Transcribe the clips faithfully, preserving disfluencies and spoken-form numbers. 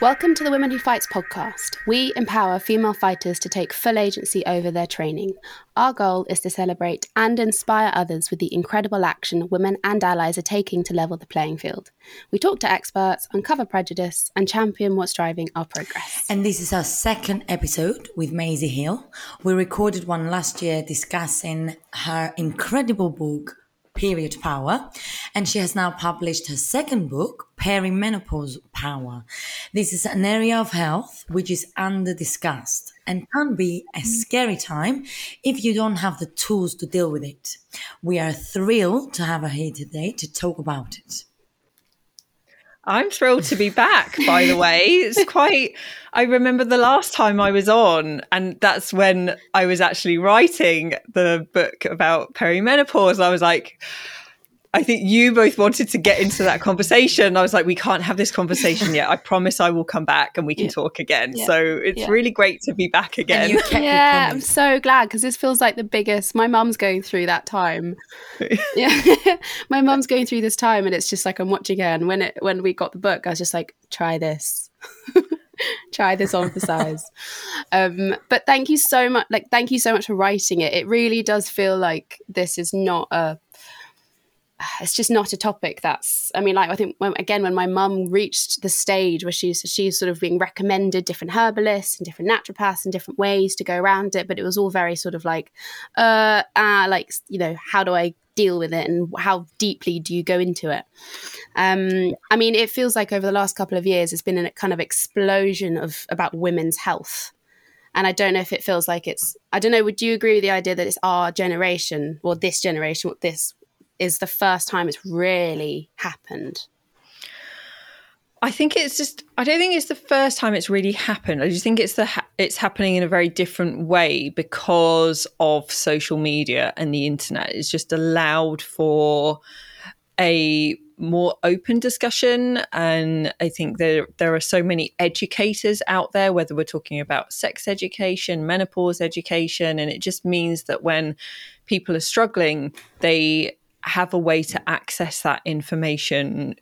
Welcome to the Women Who Fights podcast. We empower female fighters to take full agency over their training. Our goal is to celebrate and inspire others with the incredible action women and allies are taking to level the playing field. We talk to experts, uncover prejudice, and champion what's driving our progress. And this is our second episode with Maisie Hill. We recorded one last year discussing her incredible book, Period Power, and she has now published her second book, Perimenopause Power. This is an area of health which is under-discussed and can be a scary time if you don't have the tools to deal with it. We are thrilled to have her here today to talk about it. I'm thrilled to be back, by the way. It's quite, I remember the last time I was on, and that's when I was actually writing the book about perimenopause. I was like, I think you both wanted to get into that conversation. I was like, we can't have this conversation yet. I promise I will come back and we can yeah. talk again. Yeah. So it's yeah. really great to be back again. Yeah, I'm so glad because this feels like the biggest, my mum's going through that time. yeah, my mum's going through this time and it's just like I'm watching her. And when, it, when we got the book, I was just like, try this. Try this on for size. Um, but thank you so much. Like, thank you so much for writing it. It really does feel like this is not a, it's just not a topic that's, I mean, like, I think, when, again, when my mum reached the stage where she's, she's sort of being recommended different herbalists and different naturopaths and different ways to go around it, but it was all very sort of like, uh, uh like, you know, how do I deal with it and how deeply do you go into it? Um, I mean, it feels like over the last couple of years, it's been a kind of explosion of about women's health. And I don't know if it feels like it's, I don't know, would you agree with the idea that it's our generation or this generation, what this is the first time it's really happened? I think it's just, I don't think it's the first time it's really happened. I just think it's the ha- it's happening in a very different way because of social media and the internet. It's just allowed for a more open discussion. And I think there, there are so many educators out there, whether we're talking about sex education, menopause education, and it just means that when people are struggling, they have a way to access that information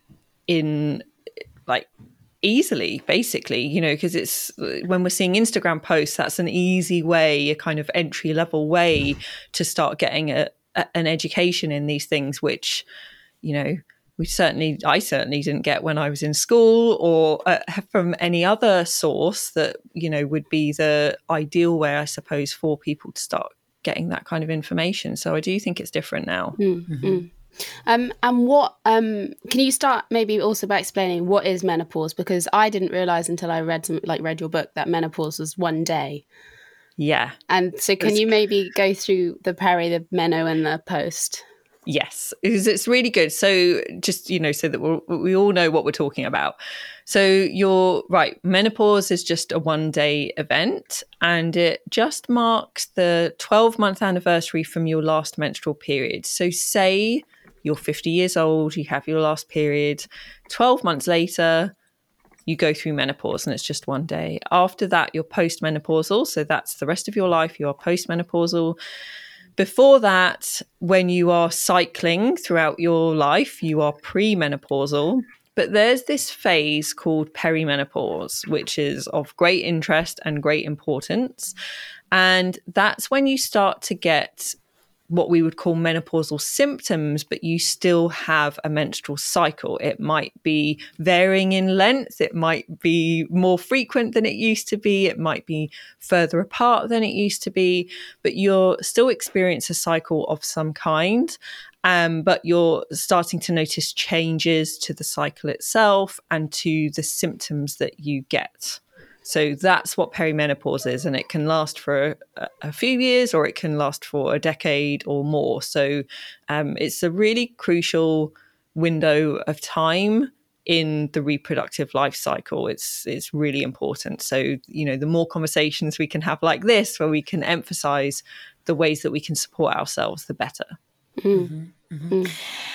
in like easily, basically, you know, because it's when we're seeing Instagram posts, that's an easy way, a kind of entry level way to start getting a, a an education in these things, which, you know, we certainly, I certainly didn't get when I was in school or uh, from any other source that, you know, would be the ideal way, I suppose, for people to start getting that kind of information. So I do think it's different now. Mm-hmm. Mm-hmm. Um, and what, um, can you start maybe also by explaining what is menopause? Because I didn't realize until I read some, like read your book that menopause was one day. Yeah. And so can you maybe go through the peri, the meno and the post? Yes, because it's really good. So just, you know, so that we're, we all know what we're talking about. So you're right. Menopause is just a one day event and it just marks the twelve month anniversary from your last menstrual period. So say you're fifty years old, you have your last period, twelve months later, you go through menopause and it's just one day. After that, you're postmenopausal. So that's the rest of your life. You are postmenopausal. Before that, when you are cycling throughout your life, you are premenopausal. But there's this phase called perimenopause, which is of great interest and great importance. And that's when you start to get what we would call menopausal symptoms, but you still have a menstrual cycle. It might be varying in length. It might be more frequent than it used to be. It might be further apart than it used to be, but you'll still experience a cycle of some kind. Um, but you're starting to notice changes to the cycle itself and to the symptoms that you get. So that's what perimenopause is, and it can last for a, a few years or it can last for a decade or more. So um, it's a really crucial window of time in the reproductive life cycle. It's it's really important. So, you know, the more conversations we can have like this, where we can emphasize the ways that we can support ourselves, the better. Mm-hmm. Mm-hmm.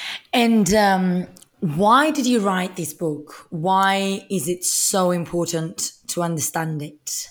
And um, why did you write this book? Why is it so important to understand it?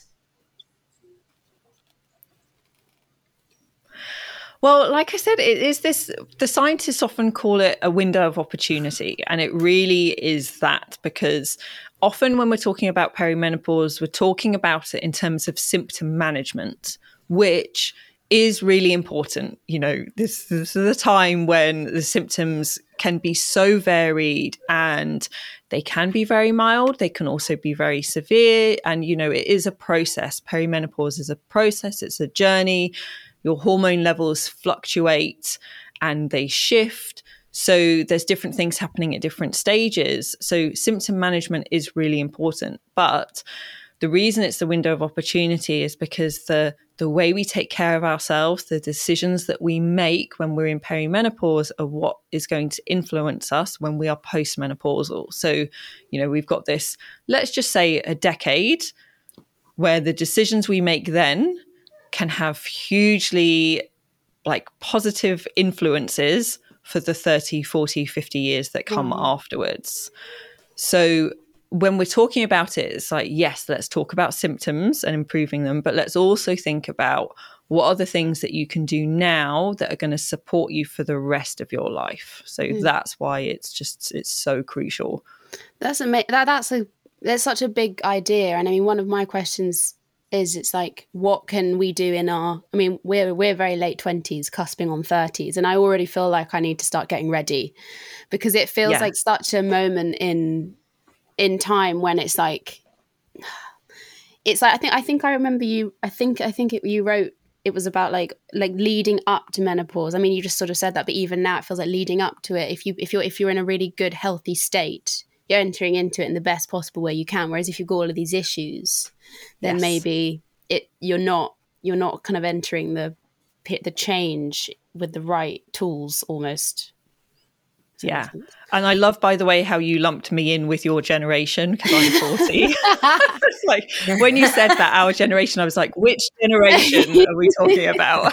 Well, like I said, it is this, the scientists often call it a window of opportunity. And it really is that, because often when we're talking about perimenopause, we're talking about it in terms of symptom management, which is really important. You know, this, this is a time when the symptoms can be so varied, and they can be very mild. They can also be very severe. And, you know, it is a process. Perimenopause is a process. It's a journey. Your hormone levels fluctuate and they shift. So there's different things happening at different stages. So symptom management is really important. But the reason it's the window of opportunity is because the the way we take care of ourselves, the decisions that we make when we're in perimenopause are what is going to influence us when we are postmenopausal. So, you know, we've got this, let's just say a decade where the decisions we make then can have hugely like positive influences for the thirty, forty, fifty years that come mm. afterwards. So when we're talking about it, it's like, yes, let's talk about symptoms and improving them, but let's also think about what are the things that you can do now that are going to support you for the rest of your life. So mm. that's why it's just, it's so crucial. That's amazing. That, that's a, that's such a big idea. And I mean, one of my questions is, it's like, what can we do in our, I mean, we're, we're very late twenties, cusping on thirties. And I already feel like I need to start getting ready, because it feels yeah. like such a moment in, in time when it's like, it's like, I think, I think I remember you, I think, I think it, you wrote, it was about like, like leading up to menopause. I mean, you just sort of said that, but even now it feels like leading up to it. If you, if you're, if you're in a really good, healthy state, you're entering into it in the best possible way you can. Whereas if you've got all of these issues, then yes. maybe it, you're not, you're not kind of entering the, the change with the right tools almost. Yeah. And I love, by the way, how you lumped me in with your generation, because I'm forty. It's like, when you said that, our generation, I was like, which generation are we talking about?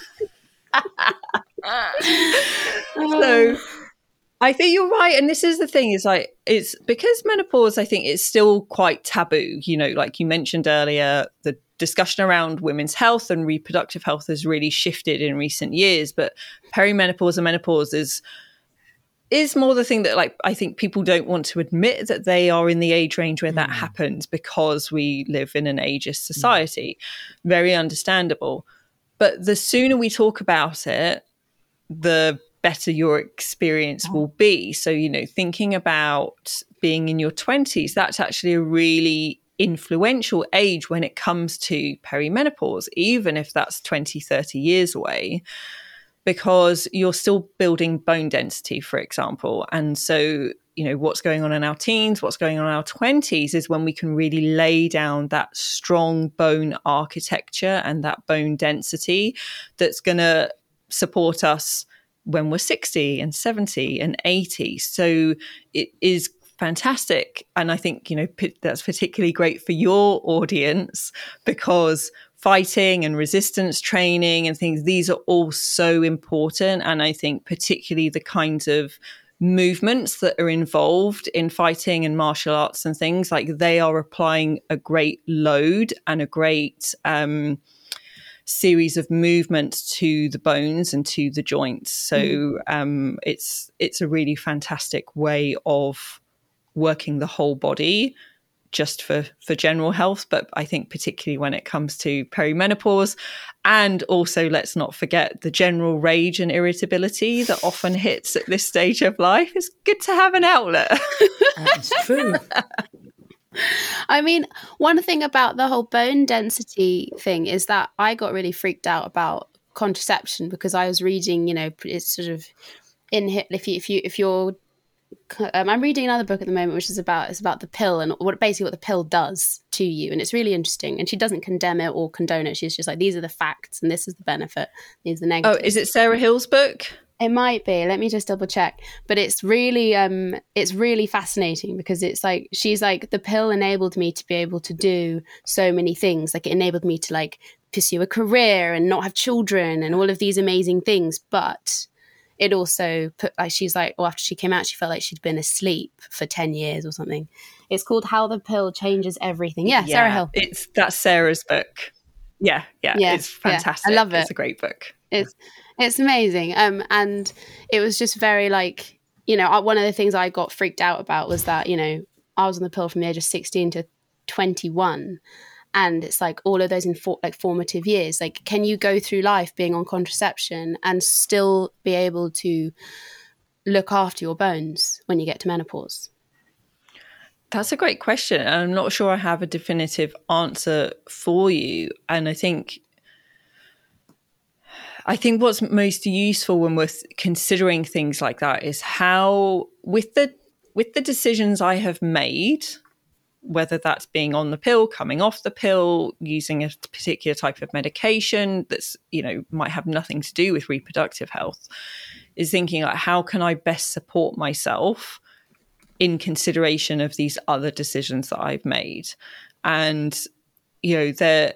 So I think you're right. And this is the thing, is like, it's because menopause, I think it's still quite taboo. You know, like you mentioned earlier, the discussion around women's health and reproductive health has really shifted in recent years. But perimenopause and menopause is is more the thing that, like, I think people don't want to admit that they are in the age range where mm. that happens, because we live in an ageist society. Mm. Very understandable. But the sooner we talk about it, the better your experience oh. will be. So, you know, thinking about being in your twenties, that's actually a really influential age when it comes to perimenopause, even if that's twenty, thirty years away, because you're still building bone density, for example. And so, you know, what's going on in our teens, what's going on in our twenties is when we can really lay down that strong bone architecture and that bone density that's going to support us when we're sixty and seventy and eighty. So it is fantastic. And I think, you know, p- that's particularly great for your audience, because fighting and resistance training and things, these are all so important. And I think particularly the kinds of movements that are involved in fighting and martial arts and things, like, they are applying a great load and a great um, series of movements to the bones and to the joints. So mm. um, it's it's a really fantastic way of working the whole body, just for, for general health, but I think particularly when it comes to perimenopause. And also, let's not forget the general rage and irritability that often hits at this stage of life. It's good to have an outlet. That's true. I mean, one thing about the whole bone density thing is that I got really freaked out about contraception, because I was reading, you know, it's sort of in if you if you if you're Um, I'm reading another book at the moment, which is about it's about the pill and what basically what the pill does to you, and it's really interesting. And she doesn't condemn it or condone it. She's just like, these are the facts, and this is the benefit. These are the negatives. Oh, is it Sarah Hill's book? It might be. Let me just double check. But it's really, um, it's really fascinating, because it's like she's like, the pill enabled me to be able to do so many things. Like, it enabled me to like pursue a career and not have children and all of these amazing things, but it also put, like, she's like, well, after she came out, she felt like she'd been asleep for ten years or something. It's called How the Pill Changes Everything. Yeah, yeah, Sarah Hill. It's that's Sarah's book. Yeah, yeah, yeah, it's fantastic. Yeah, I love it. It's a great book. It's it's amazing. Um, and it was just very like, you know, one of the things I got freaked out about was that, you know, I was on the pill from the age of sixteen to twenty-one. And it's like all of those in for, like formative years. Like, can you go through life being on contraception and still be able to look after your bones when you get to menopause? That's a great question. And I'm not sure I have a definitive answer for you. And I think I think what's most useful when we're considering things like that is how, with the with the decisions I have made, whether that's being on the pill, coming off the pill, using a particular type of medication that's, you know, might have nothing to do with reproductive health, is thinking like, how can I best support myself in consideration of these other decisions that I've made? And, you know, there,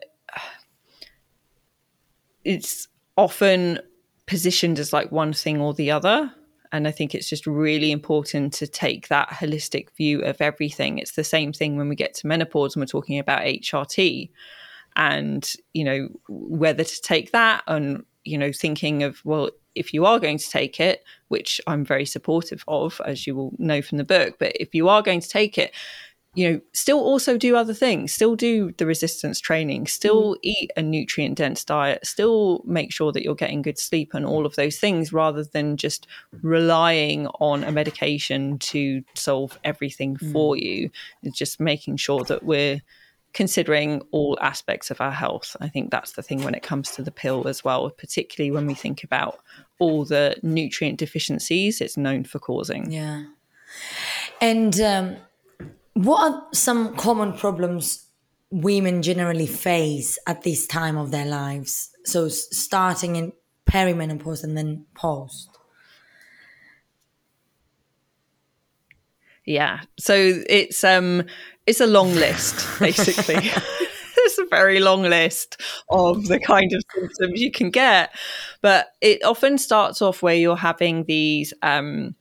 it's often positioned as like one thing or the other. And I think it's just really important to take that holistic view of everything. It's the same thing when we get to menopause and we're talking about H R T and, you know, whether to take that and, you know, thinking of, well, if you are going to take it, which I'm very supportive of, as you will know from the book, but if you are going to take it, you know, still also do other things, still do the resistance training, still mm. eat a nutrient dense diet, still make sure that you're getting good sleep and all of those things, rather than just relying on a medication to solve everything mm. for you. It's just making sure that we're considering all aspects of our health. I think that's the thing when it comes to the pill as well, particularly when we think about all the nutrient deficiencies it's known for causing. Yeah. And, um, what are some common problems women generally face at this time of their lives? So starting in perimenopause and then post. Yeah. So it's um it's a long list, basically. It's a very long list of the kind of symptoms you can get. But it often starts off where you're having these um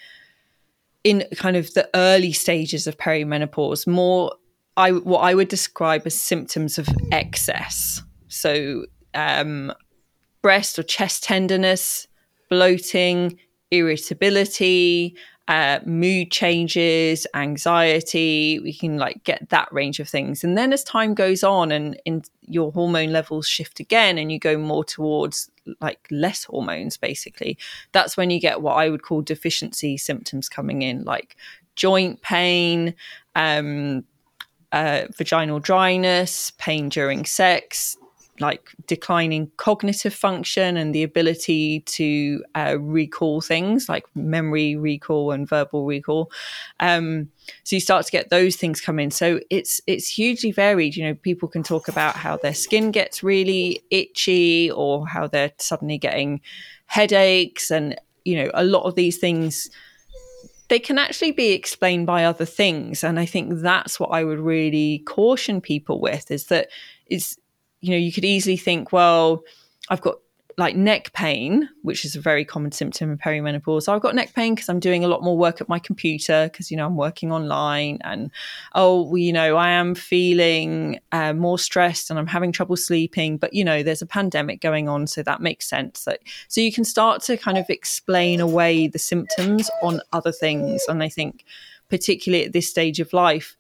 in kind of the early stages of perimenopause, more I what I would describe as symptoms of excess. So um, breast or chest tenderness, bloating, irritability, uh, mood changes, anxiety. We can like get that range of things. And then as time goes on and in your hormone levels shift again and you go more towards like less hormones, basically, that's when you get what I would call deficiency symptoms coming in, like joint pain, um, uh, vaginal dryness, pain during sex, like declining cognitive function and the ability to uh, recall things like memory recall and verbal recall. Um, so you start to get those things come in. So it's it's hugely varied. You know, people can talk about how their skin gets really itchy or how they're suddenly getting headaches. And, you know, a lot of these things, they can actually be explained by other things. And I think that's what I would really caution people with, is that it's, you know, you could easily think, well, I've got like neck pain, which is a very common symptom of perimenopause. So I've got neck pain because I'm doing a lot more work at my computer because, you know, I'm working online and, oh, well, you know, I am feeling uh, more stressed and I'm having trouble sleeping. But, you know, there's a pandemic going on. So that makes sense. That, so you can start to kind of explain away the symptoms on other things. And I think particularly at this stage of life,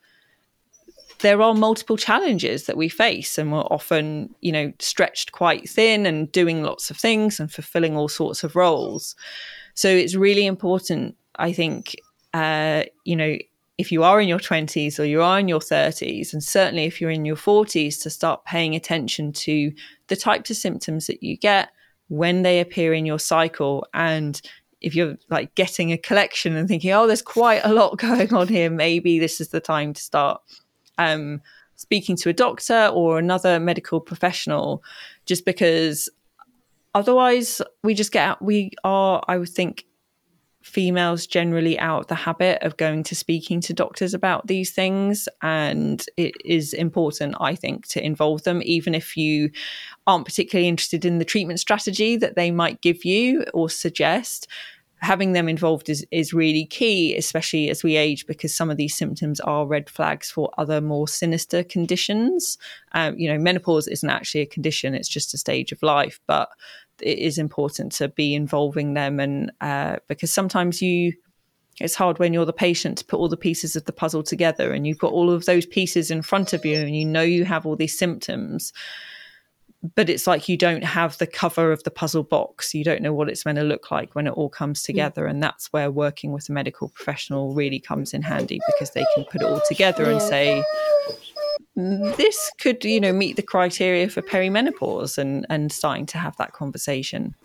there are multiple challenges that we face and we're often, you know, stretched quite thin and doing lots of things and fulfilling all sorts of roles. So it's really important, I think, uh, you know, if you are in your twenties or you are in your thirties, and certainly if you're in your forties, to start paying attention to the types of symptoms that you get when they appear in your cycle. And if you're like getting a collection and thinking, oh, there's quite a lot going on here, maybe this is the time to start Um, speaking to a doctor or another medical professional, just because otherwise we just get out, we are, I would think, females generally out of the habit of going to speaking to doctors about these things. And it is important, I think, to involve them, even if you aren't particularly interested in the treatment strategy that they might give you or suggest. Having them involved is, is really key, especially as we age, because some of these symptoms are red flags for other more sinister conditions. Um, you know, menopause isn't actually a condition, it's just a stage of life, but it is important to be involving them. And uh, because sometimes you it's hard when you're the patient to put all the pieces of the puzzle together, and you've got all of those pieces in front of you and you know you have all these symptoms, but it's like you don't have the cover of the puzzle box. You don't know what it's meant to look like when it all comes together. Mm. And that's where working with a medical professional really comes in handy, because they can put it all together yeah. and say, this could, you know, meet the criteria for perimenopause, and, and starting to have that conversation.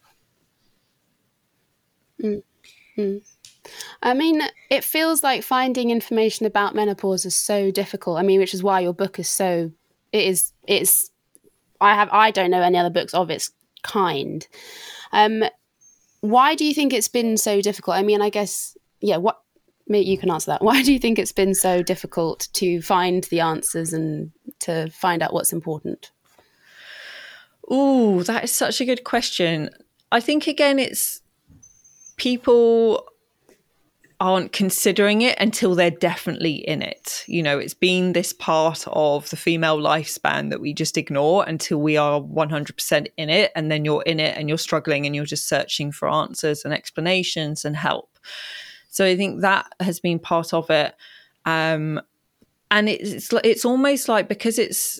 Mm-hmm. I mean, it feels like finding information about menopause is so difficult. I mean, which is why your book is so, it is, it's, I have, I don't know any other books of its kind. Um, why do you think it's been so difficult? I mean, I guess, yeah, what, maybe you can answer that. Why do you think it's been so difficult to find the answers and to find out what's important? Oh, that is such a good question. I think, again, it's people aren't considering it until they're definitely in it. You know, it's been this part of the female lifespan that we just ignore until we are one hundred percent in it. And then you're in it and you're struggling and you're just searching for answers and explanations and help. So I think that has been part of it. Um, and it's, it's almost like, because it's,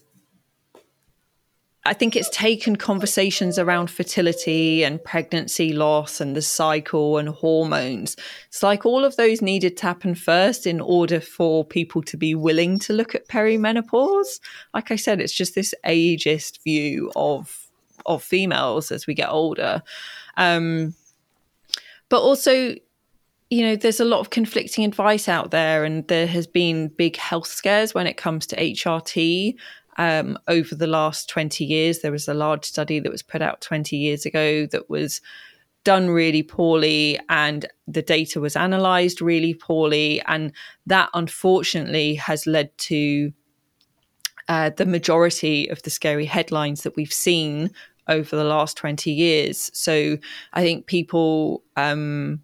I think it's taken conversations around fertility and pregnancy loss and the cycle and hormones. It's like all of those needed to happen first in order for people to be willing to look at perimenopause. Like I said, it's just this ageist view of of females as we get older. Um, but also, you know, there's a lot of conflicting advice out there, and there has been big health scares when it comes to H R T. Um, over the last twenty years, there was a large study that was put out twenty years ago that was done really poorly, and the data was analysed really poorly. And that, unfortunately, has led to uh, the majority of the scary headlines that we've seen over the last twenty years. So I think people um,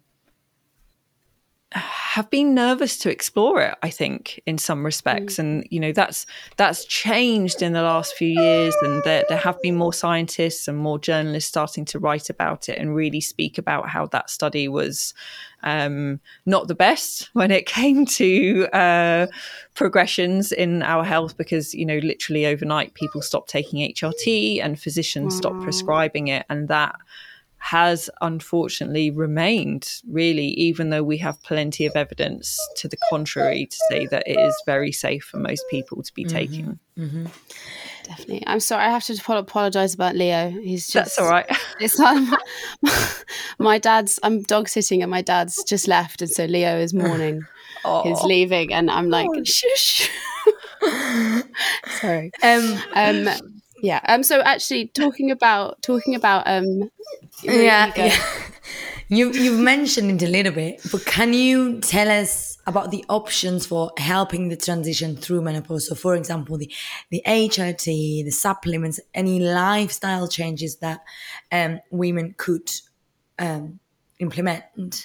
have been nervous to explore it, I think, in some respects. Mm. And, you know, that's that's changed in the last few years, and there, there have been more scientists and more journalists starting to write about it and really speak about how that study was um, not the best when it came to uh, progressions in our health, because, you know, literally overnight people stopped taking H R T and physicians wow. stopped prescribing it. And that has unfortunately remained, really, even though we have plenty of evidence to the contrary to say that it is very safe for most people to be mm-hmm. taking. Mm-hmm. Definitely. I'm sorry, I have to apologise about Leo. He's just, that's all right. It's not my, my dad's, I'm dog sitting and my dad's just left, and so Leo is mourning. He's leaving, and I'm like, oh. shush. Sorry. Um, um, yeah. Um. So actually, talking about talking about um. Yeah, you yeah. You you've mentioned it a little bit, but can you tell us about the options for helping the transition through menopause? So, for example, the the H R T, the supplements, any lifestyle changes that um, women could um, implement.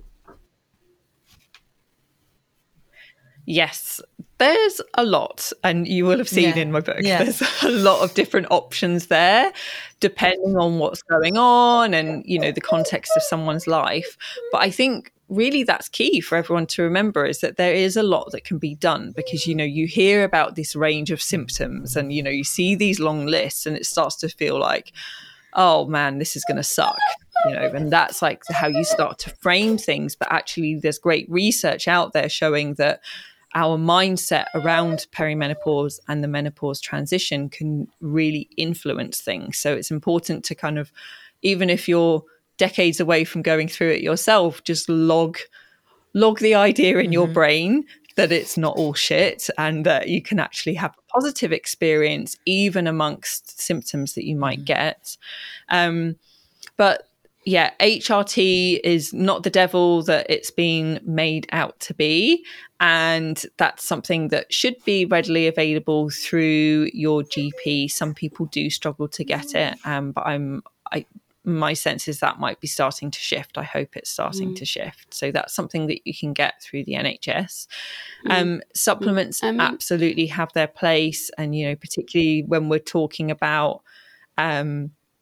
Yes, there's a lot, and you will have seen yeah. in my book, yeah. there's a lot of different options there, depending on what's going on and, you know, the context of someone's life. But I think really that's key for everyone to remember, is that there is a lot that can be done, because, you know, you hear about this range of symptoms and, you know, you see these long lists and it starts to feel like, oh man, this is going to suck. You know, and that's like how you start to frame things. But actually, there's great research out there showing that our mindset around perimenopause and the menopause transition can really influence things. So it's important to kind of, even if you're decades away from going through it yourself, just log log the idea in mm-hmm. your brain that it's not all shit, and that you can actually have a positive experience even amongst symptoms that you might mm-hmm. get. Um, but yeah, H R T is not the devil that it's been made out to be. And that's something that should be readily available through your G P. Some people do struggle to get it, um, but I'm, I, my sense is that might be starting to shift. I hope it's starting mm. to shift. So that's something that you can get through the N H S. Mm. Um, supplements mm. absolutely have their place. And, you know, particularly when we're talking about um,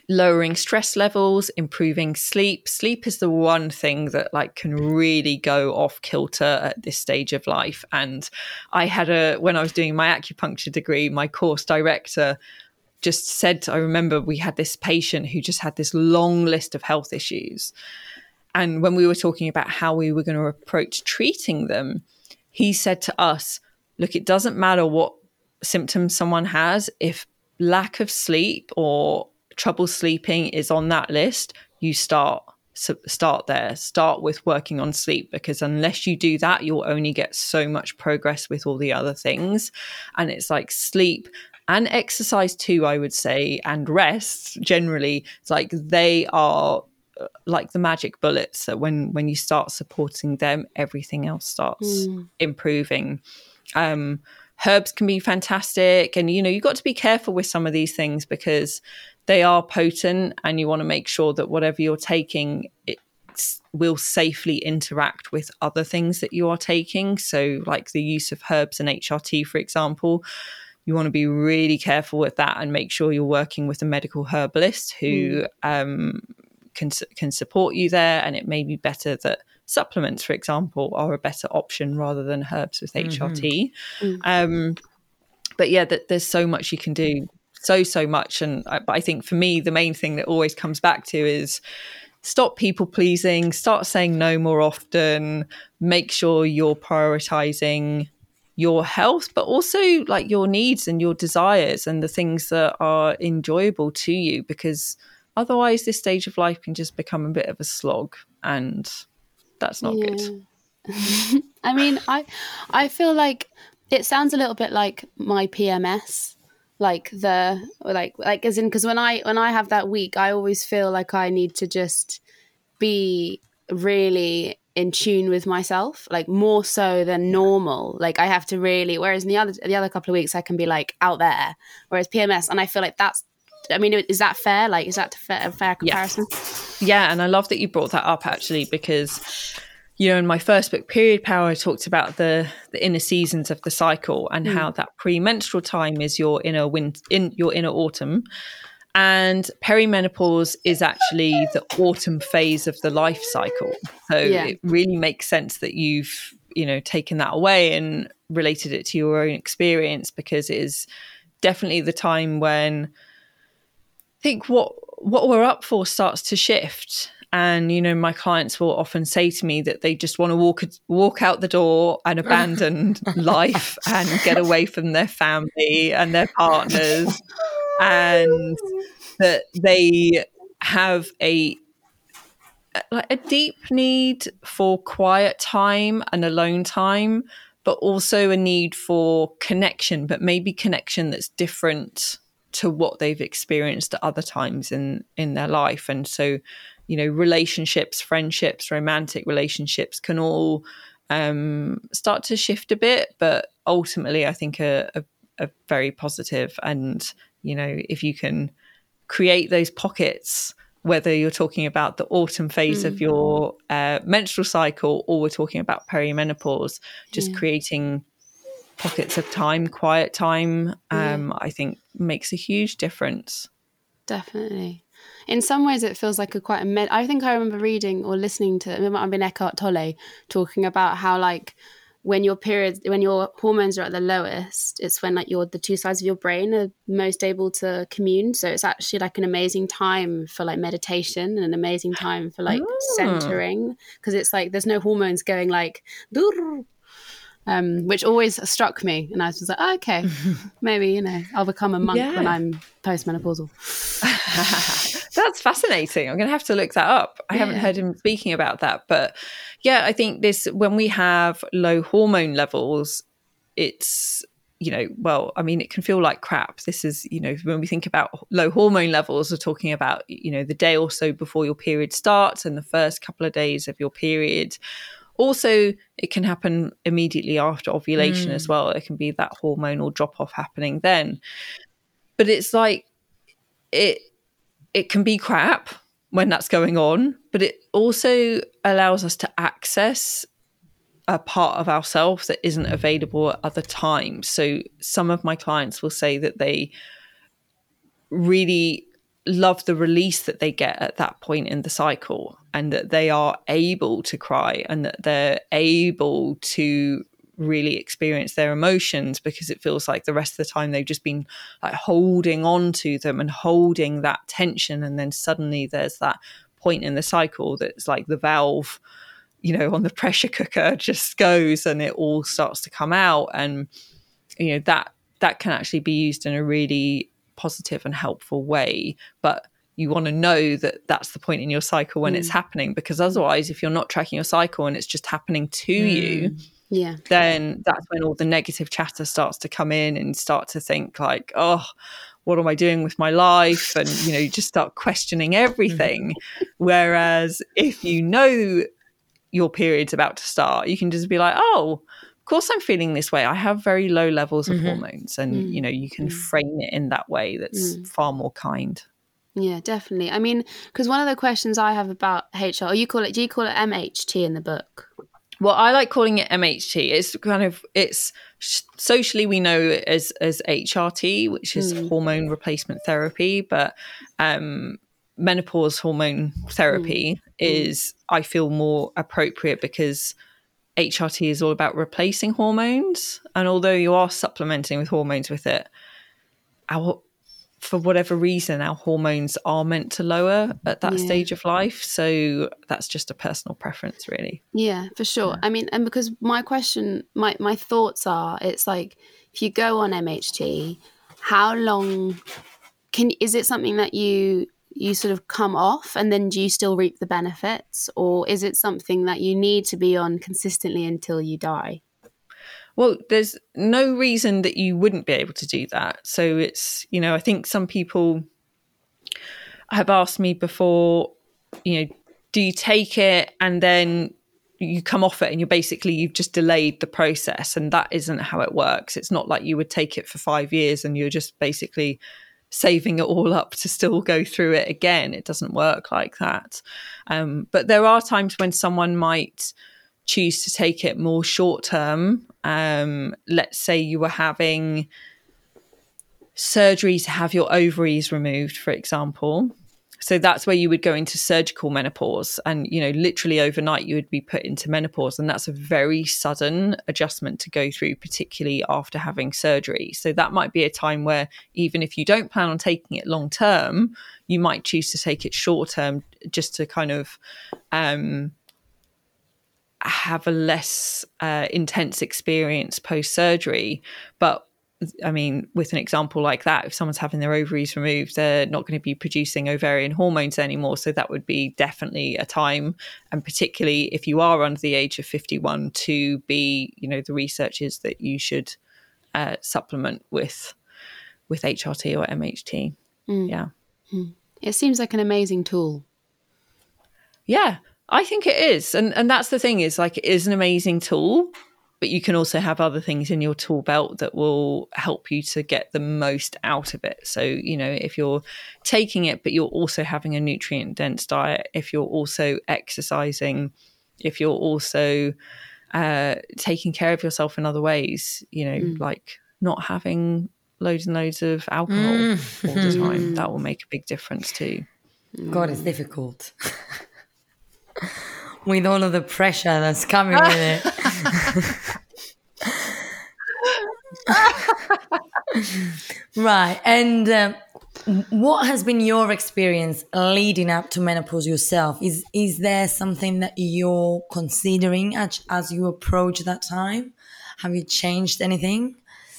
lowering stress levels, improving sleep. Sleep is the one thing that like can really go off kilter at this stage of life. And I had a, when I was doing my acupuncture degree, my course director just said, I remember we had this patient who just had this long list of health issues. And when we were talking about how we were going to approach treating them, he said to us, look, it doesn't matter what symptoms someone has. If lack of sleep or trouble sleeping is on that list, you start so start there. Start with working on sleep, because unless you do that, you'll only get so much progress with all the other things. And it's like sleep and exercise too, I would say, and rest generally. It's like they are like the magic bullets that when when you start supporting them, everything else starts mm. improving. Um, herbs can be fantastic. And, you know, you've got to be careful with some of these things because they are potent, and you want to make sure that whatever you're taking, it will safely interact with other things that you are taking. So like the use of herbs and H R T, for example, you want to be really careful with that and make sure you're working with a medical herbalist who mm. um, can can support you there. And it may be better that supplements, for example, are a better option rather than herbs with mm-hmm. H R T. Mm. Um, but yeah, that there's so much you can do. So, so much. And I, but I think for me, the main thing that always comes back to is stop people pleasing, start saying no more often, make sure you're prioritizing your health, but also like your needs and your desires and the things that are enjoyable to you, because otherwise this stage of life can just become a bit of a slog, and that's not yeah. good. I mean, I I feel like it sounds a little bit like my P M S. Like the like like as in, because when I when I have that week, I always feel like I need to just be really in tune with myself, like more so than normal. Like I have to really, whereas in the other the other couple of weeks I can be like out there, whereas P M S, and I feel like that's, I mean, is that fair? Like, is that a fair, a fair comparison? Yeah. yeah, and I love that you brought that up actually, because you know, in my first book, Period Power, I talked about the, the inner seasons of the cycle and mm. how that premenstrual time is your inner win- in your inner autumn, and perimenopause is actually the autumn phase of the life cycle. So yeah. it really makes sense that you've, you know, taken that away and related it to your own experience, because it is definitely the time when I think what what we're up for starts to shift. And, you know, my clients will often say to me that they just want to walk walk out the door and abandon life and get away from their family and their partners, and that they have a like a deep need for quiet time and alone time, but also a need for connection, but maybe connection that's different to what they've experienced at other times in, in their life. And so, you know, relationships, friendships, romantic relationships can all um, start to shift a bit, but ultimately I think are, are, are very positive. And, you know, if you can create those pockets, whether you're talking about the autumn phase mm. of your uh, menstrual cycle, or we're talking about perimenopause, just yeah. creating pockets of time, quiet time, um, yeah. I think makes a huge difference. Definitely. In some ways, it feels like a quite a med- I think I remember reading or listening to, it might have been Eckhart Tolle, talking about how like when your periods, when your hormones are at the lowest, it's when like your the two sides of your brain are most able to commune. So it's actually like an amazing time for like meditation and an amazing time for like oh. centering, because it's like there's no hormones going like um, which always struck me, and I was just like, oh, okay, maybe, you know, I'll become a monk yeah. when I'm postmenopausal. That's fascinating. I'm going to have to look that up. I yeah. haven't heard him speaking about that, but yeah, I think this, when we have low hormone levels, it's, you know, well, I mean, it can feel like crap. This is, you know, when we think about low hormone levels, we're talking about, you know, the day or so before your period starts and the first couple of days of your period. Also, it can happen immediately after ovulation mm. as well. It can be that hormonal drop-off happening then. But it's like, it it can be crap when that's going on, but it also allows us to access a part of ourselves that isn't available at other times. So some of my clients will say that they really love the release that they get at that point in the cycle, and that they are able to cry and that they're able to really experience their emotions, because it feels like the rest of the time they've just been like holding on to them and holding that tension. And then suddenly there's that point in the cycle that's like the valve, you know, on the pressure cooker just goes and it all starts to come out. And, you know, that that can actually be used in a really positive and helpful way. But you want to know that that's the point in your cycle when mm. it's happening, because otherwise, if you're not tracking your cycle and it's just happening to mm. you, yeah, then that's when all the negative chatter starts to come in and start to think like, oh, what am I doing with my life? And, you know, you just start questioning everything. Whereas if you know your period's about to start, you can just be like, oh, of course I'm feeling this way. I have very low levels of mm-hmm. hormones. And, mm. you know, you can mm. frame it in that way that's mm. far more kind. Yeah, definitely. I mean, because one of the questions I have about H R, you call it, do you call it M H T in the book? Well, I like calling it M H T. It's kind of, it's socially we know it as, as H R T, which is mm. hormone replacement therapy. But um, menopause hormone therapy mm. is, I feel, more appropriate, because H R T is all about replacing hormones. And although you are supplementing with hormones with it, our for whatever reason, our hormones are meant to lower at that yeah. stage of life. So that's just a personal preference, really. Yeah, for sure. Yeah. I mean, and because my question, my, my thoughts are, it's like, if you go on M H T, how long can, is it something that you, you sort of come off and then do you still reap the benefits? Or is it something that you need to be on consistently until you die? Well, there's no reason that you wouldn't be able to do that. So it's, you know, I think some people have asked me before, you know, do you take it and then you come off it and you're basically, you've just delayed the process? And that isn't how it works. It's not like you would take it for five years and you're just basically saving it all up to still go through it again. It doesn't work like that. Um, but there are times when someone might choose to take it more short term. Um, let's say you were having surgery to have your ovaries removed, for example. So that's where you would go into surgical menopause, and, you know, literally overnight you would be put into menopause. And that's a very sudden adjustment to go through, particularly after having surgery. So that might be a time where, even if you don't plan on taking it long term, you might choose to take it short term, just to kind of, um, have a less uh, intense experience post-surgery. But I mean, with an example like that, if someone's having their ovaries removed, they're not going to be producing ovarian hormones anymore. So that would be definitely a time, and particularly if you are under the age of fifty-one, to be, you know, the research is that you should uh, supplement with with H R T or M H T. Mm. Yeah. Mm. It seems like an amazing tool. Yeah. I think it is. And and that's the thing, is like, it is an amazing tool, but you can also have other things in your tool belt that will help you to get the most out of it. So, you know, if you're taking it, but you're also having a nutrient dense diet, if you're also exercising, if you're also uh, taking care of yourself in other ways, you know, mm. like not having loads and loads of alcohol mm. all the time, that will make a big difference too. God, it's difficult. With all of the pressure that's coming with it. Right. And um, what has been your experience leading up to menopause yourself? Is is there something that you're considering as, as you approach that time? Have you changed anything?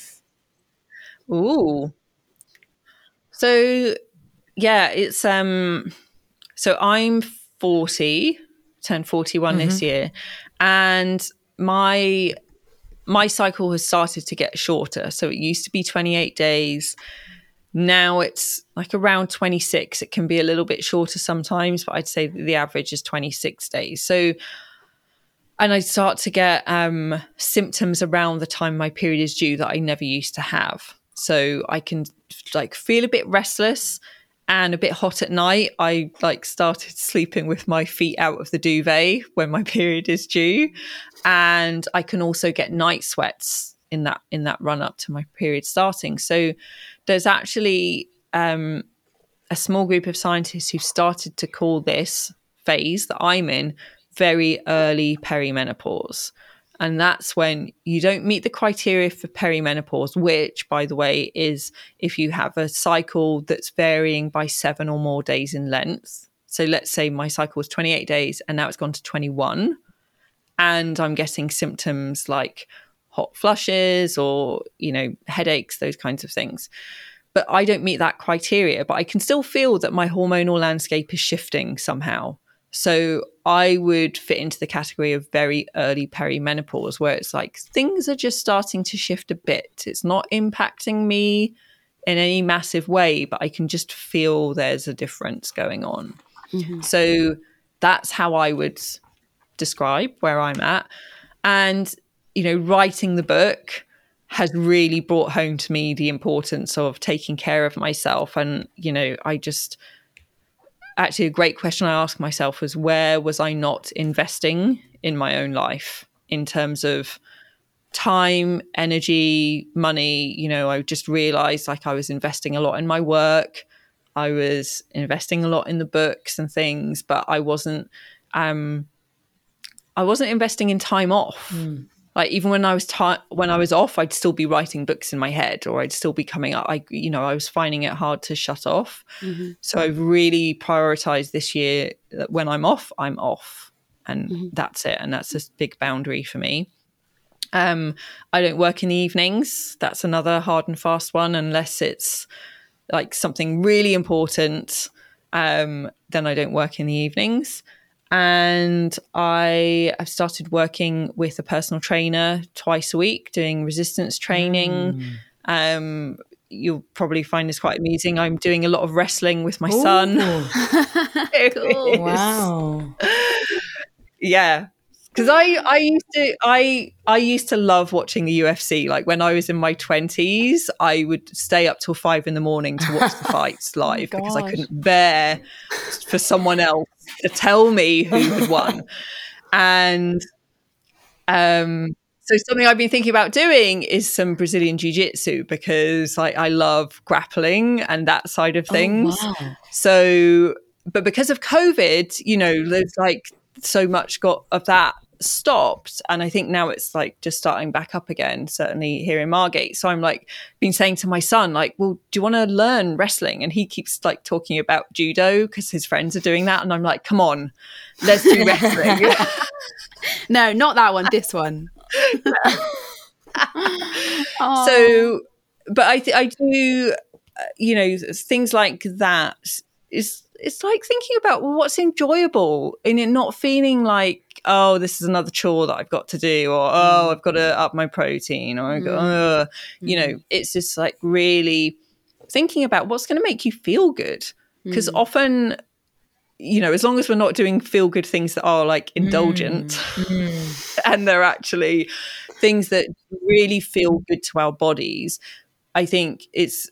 Ooh. So, yeah, it's... um. So I'm forty, turned forty-one mm-hmm. this year, and my my cycle has started to get shorter. So it used to be twenty-eight days. Now it's like around twenty-six. It can be a little bit shorter sometimes, but I'd say the average is twenty-six days. So, and I start to get um, symptoms around the time my period is due that I never used to have. So I can like feel a bit restless and a bit hot at night. I like started sleeping with my feet out of the duvet when my period is due. And I can also get night sweats in that in that run up to my period starting. So there's actually um, a small group of scientists who started to call this phase that I'm in very early perimenopause. And that's when you don't meet the criteria for perimenopause, which, by the way, is if you have a cycle that's varying by seven or more days in length. So let's say my cycle was twenty-eight days and now it's gone to twenty-one. And I'm getting symptoms like hot flushes or, you know, headaches, those kinds of things. But I don't meet that criteria, but I can still feel that my hormonal landscape is shifting somehow. So I would fit into the category of very early perimenopause, where it's like things are just starting to shift a bit. It's not impacting me in any massive way, but I can just feel there's a difference going on. Mm-hmm. So that's how I would describe where I'm at. And, you know, writing the book has really brought home to me the importance of taking care of myself. And, you know, I just... Actually, a great question I asked myself was, where was I not investing in my own life in terms of time, energy, money? You know, I just realized like I was investing a lot in my work. I was investing a lot in the books and things, but I wasn't, um, I wasn't investing in time off. Mm. Like even when I was ti- when I was off, I'd still be writing books in my head, or I'd still be coming up. I, you know, I was finding it hard to shut off. Mm-hmm. So I've really prioritized this year that when I'm off, I'm off, and mm-hmm. that's it. And that's a big boundary for me. Um, I don't work in the evenings. That's another hard and fast one, unless it's like something really important. Um, then I don't work in the evenings. And I have started working with a personal trainer twice a week, doing resistance training. Mm. Um, you'll probably find this quite amusing. I'm doing a lot of wrestling with my Ooh. son. Cool. Wow. Yeah. Because I, I used to I I used to love watching the U F C. Like when I was in my twenties, I would stay up till five in the morning to watch the fights live oh because I couldn't bear for someone else to tell me who had won. And um, so something I've been thinking about doing is some Brazilian jiu-jitsu, because like I love grappling and that side of things. Oh, wow. So, but because of COVID, you know, there's like so much got of that stopped, and I think now it's like just starting back up again, certainly here in Margate. So I'm like been saying to my son, like, well, do you want to learn wrestling? And he keeps like talking about judo because his friends are doing that, and I'm like, come on, let's do wrestling. No, not that one, this one. So but I th- I do uh, you know, things like that is it's like thinking about, well, what's enjoyable in it, not feeling like, oh, this is another chore that I've got to do, or, oh, I've got to up my protein, or, mm. uh, you know, it's just like really thinking about what's going to make you feel good. Because mm. often, you know, as long as we're not doing feel good things that are like indulgent mm. and they're actually things that really feel good to our bodies, I think it's,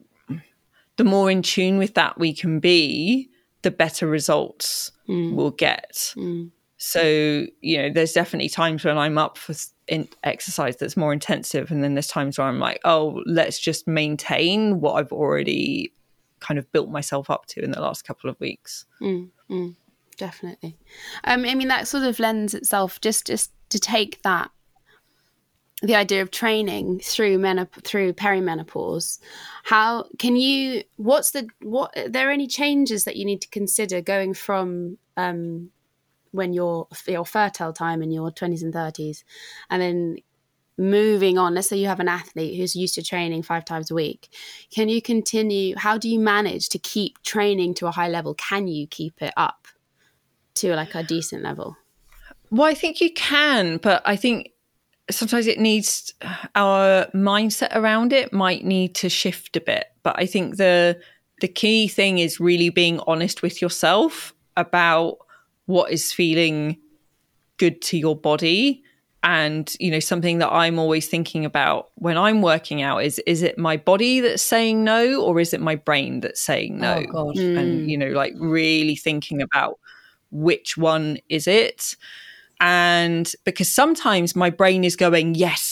the more in tune with that we can be, the better results mm. we'll get. Mm. So, you know, there's definitely times when I'm up for in exercise that's more intensive. And then there's times where I'm like, oh, let's just maintain what I've already kind of built myself up to in the last couple of weeks. Mm. Mm. Definitely. Um, I mean, that sort of lends itself just, just to take that, the idea of training through menop- through perimenopause. How can you, what's the, what, are there any changes that you need to consider going from um, when you're, your fertile time in your twenties and thirties, and then moving on, let's say you have an athlete who's used to training five times a week. Can you continue, how do you manage to keep training to a high level? Can you keep it up to like a decent level? Well, I think you can, but I think sometimes it needs, our mindset around it might need to shift a bit. But I think the the key thing is really being honest with yourself about what is feeling good to your body. And, you know, something that I'm always thinking about when I'm working out is, is it my body that's saying no, or is it my brain that's saying no? Oh, God. Mm. And, you know, like really thinking about which one is it? And because sometimes my brain is going, yes,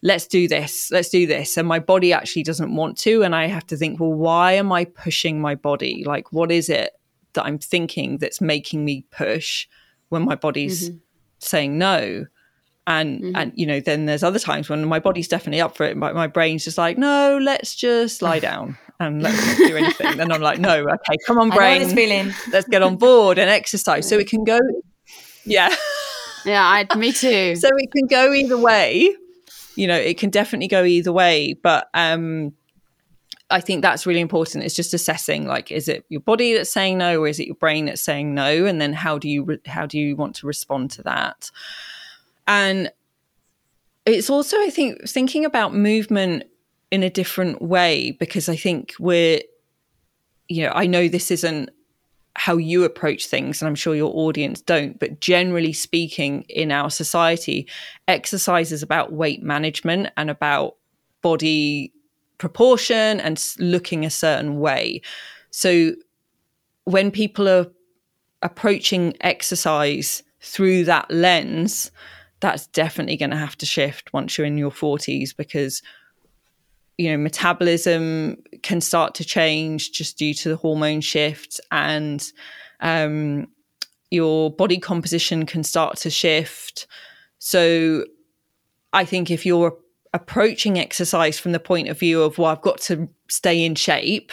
let's do this, let's do this. And my body actually doesn't want to. And I have to think, well, why am I pushing my body? Like, what is it that I'm thinking that's making me push when my body's mm-hmm. saying no? And, mm-hmm. and, you know, then there's other times when my body's definitely up for it. But my brain's just like, no, let's just lie down and let's not do anything. And I'm like, no, okay, come on, brain. I know this feeling. Let's get on board and exercise. So it can go, yeah. Yeah, I, me too. So it can go either way. You know, it can definitely go either way. But um, I think that's really important. It's just assessing, like, is it your body that's saying no, or is it your brain that's saying no? And then how do you re- how do you want to respond to that? And it's also, I think, thinking about movement in a different way, because I think we're, you know, I know this isn't how you approach things, and I'm sure your audience don't, but generally speaking, in our society, exercise is about weight management and about body proportion and looking a certain way. So when people are approaching exercise through that lens, that's definitely going to have to shift once you're in your forties, because, you know, metabolism can start to change just due to the hormone shifts, and um, your body composition can start to shift. So I think if you're approaching exercise from the point of view of, well, I've got to stay in shape,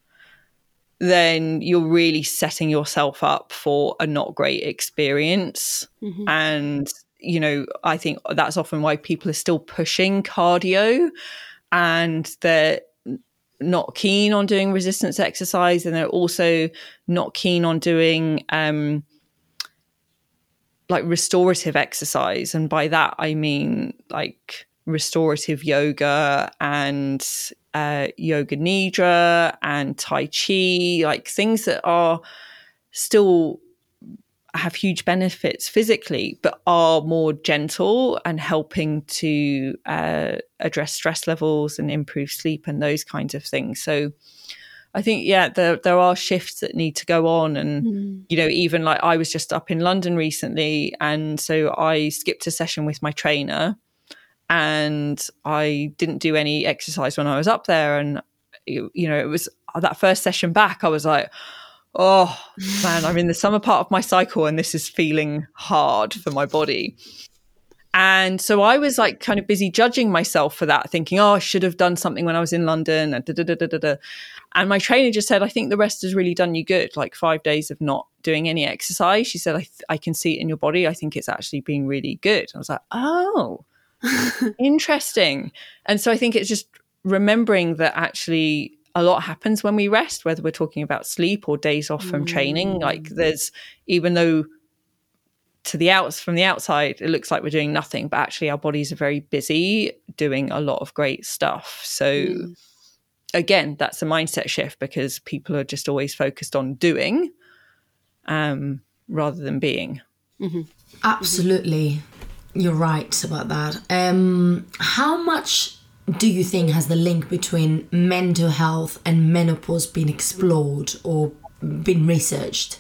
then you're really setting yourself up for a not great experience. Mm-hmm. And, you know, I think that's often why people are still pushing cardio, and they're not keen on doing resistance exercise, and they're also not keen on doing um, like restorative exercise. And by that, I mean like restorative yoga and uh, yoga nidra and tai chi, like things that are still have huge benefits physically, but are more gentle and helping to uh, address stress levels and improve sleep and those kinds of things. So I think, yeah, there there are shifts that need to go on. And, mm. you know, even like I was just up in London recently, and so I skipped a session with my trainer, and I didn't do any exercise when I was up there. And, you know, it was that first session back, I was like, oh man, I'm in the summer part of my cycle and this is feeling hard for my body. And so I was like kind of busy judging myself for that, thinking, oh, I should have done something when I was in London. And, da, da, da, da, da. And my trainer just said, I think the rest has really done you good. Like five days of not doing any exercise. She said, I, th- I can see it in your body. I think it's actually been really good. I was like, oh, interesting. And so I think it's just remembering that actually a lot happens when we rest, whether we're talking about sleep or days off from training. Like there's, even though to the outs from the outside, it looks like we're doing nothing, but actually our bodies are very busy doing a lot of great stuff. So mm. again, that's a mindset shift, because people are just always focused on doing um, rather than being. Mm-hmm. Absolutely. You're right about that. Um, how much do you think has the link between mental health and menopause been explored or been researched?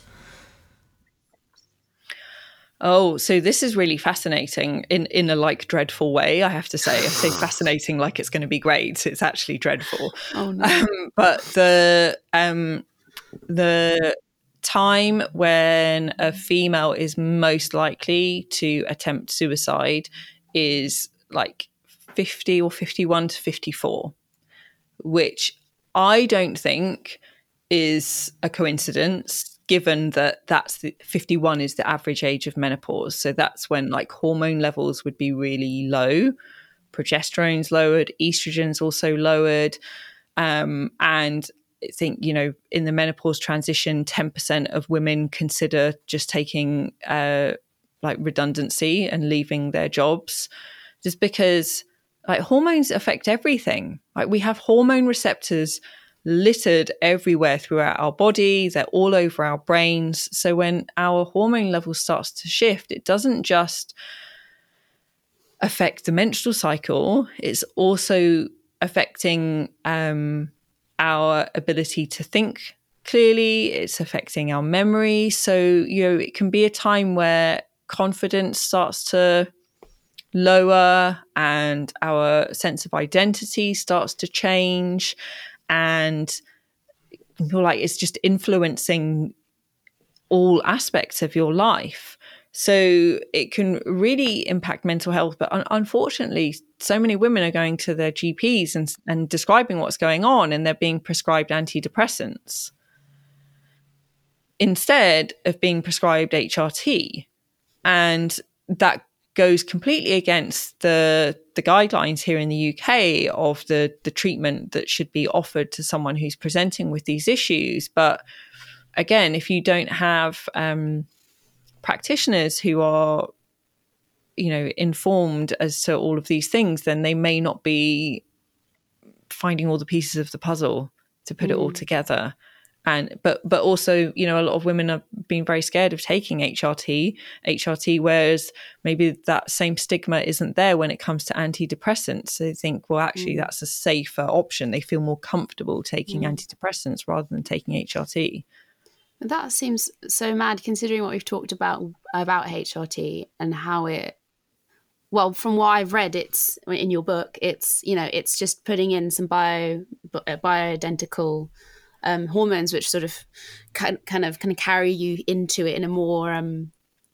Oh, so this is really fascinating in, in a like dreadful way, I have to say. I say fascinating like it's going to be great. It's actually dreadful. Oh no. Um, but the um, the time when a female is most likely to attempt suicide is like fifty or fifty-one to fifty-four, which I don't think is a coincidence, given that that's the fifty-one is the average age of menopause. So that's when like hormone levels would be really low, progesterone's lowered, estrogen's also lowered. Um, and I think, you know, in the menopause transition, ten percent of women consider just taking uh, like redundancy and leaving their jobs, just because like hormones affect everything. Like we have hormone receptors littered everywhere throughout our body. They're all over our brains. So when our hormone level starts to shift, it doesn't just affect the menstrual cycle, it's also affecting um, our ability to think clearly. It's affecting our memory. So, you know, it can be a time where confidence starts to lower, and our sense of identity starts to change, and you feel like it's just influencing all aspects of your life. So it can really impact mental health. But un- unfortunately, so many women are going to their G Ps and, and describing what's going on, and they're being prescribed antidepressants instead of being prescribed H R T. And that goes completely against the the guidelines here in the U K of the, the treatment that should be offered to someone who's presenting with these issues. But again, if you don't have um, practitioners who are, you know, informed as to all of these things, then they may not be finding all the pieces of the puzzle to put mm. it all together. And but but also, you know, a lot of women have been very scared of taking H R T, H R T, whereas maybe that same stigma isn't there when it comes to antidepressants. So they think, well, actually, mm. that's a safer option. They feel more comfortable taking mm. antidepressants rather than taking H R T. That seems so mad, considering what we've talked about about H R T and how it, well, from what I've read, it's in your book, it's, you know, it's just putting in some bio bioidentical um, hormones, which sort of kind kind of kind of carry you into it in a more um,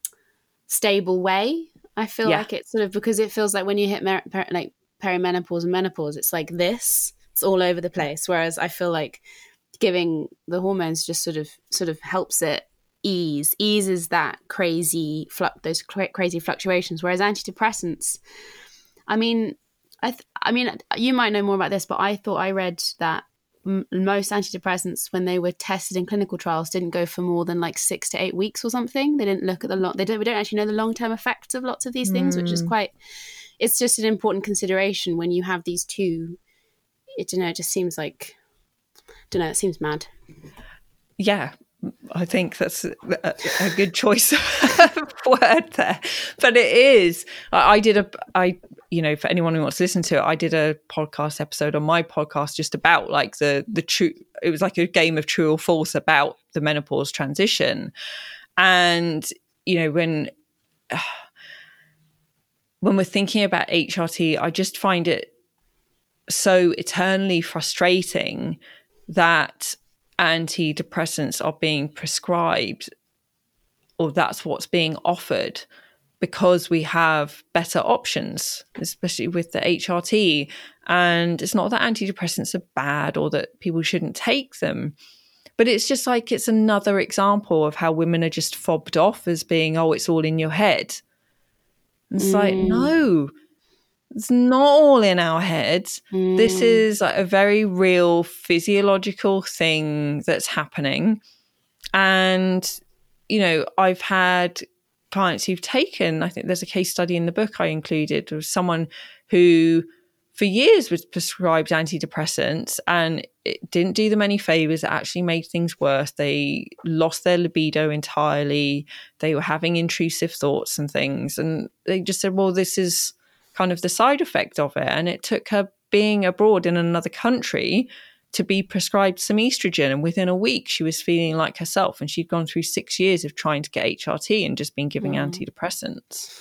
stable way. I feel yeah. like it's sort of, because it feels like when you hit mer- per- like perimenopause and menopause, it's like this, it's all over the place. Whereas I feel like giving the hormones just sort of sort of helps it ease eases that crazy flu- those cra- crazy fluctuations. Whereas antidepressants, I mean, I th- I mean, you might know more about this, but I thought I read that m- most antidepressants, when they were tested in clinical trials, didn't go for more than like six to eight weeks or something. They didn't look at the long. They don't. We don't actually know the long term effects of lots of these things, mm. which is quite. It's just an important consideration when you have these two. It, you know, it just seems like. Don't know, it seems mad. Yeah, I think that's a, a good choice of word there. But it is. I, I did a, I, you know, for anyone who wants to listen to it, I did a podcast episode on my podcast just about like the the true. It was like a game of true or false about the menopause transition, and you know when uh, when we're thinking about H R T, I just find it so eternally frustrating that antidepressants are being prescribed, or that's what's being offered, because we have better options, especially with the H R T. And it's not that antidepressants are bad or that people shouldn't take them, but it's just like it's another example of how women are just fobbed off as being, oh, it's all in your head. And it's mm. like, no, it's not all in our heads. Mm. This is like a very real physiological thing that's happening. And, you know, I've had clients who've taken, I think there's a case study in the book I included of someone who for years was prescribed antidepressants and it didn't do them any favors. It actually made things worse. They lost their libido entirely. They were having intrusive thoughts and things. And they just said, well, this is kind of the side effect of it. And it took her being abroad in another country to be prescribed some estrogen, and within a week she was feeling like herself, and she'd gone through six years of trying to get H R T and just been giving mm. antidepressants.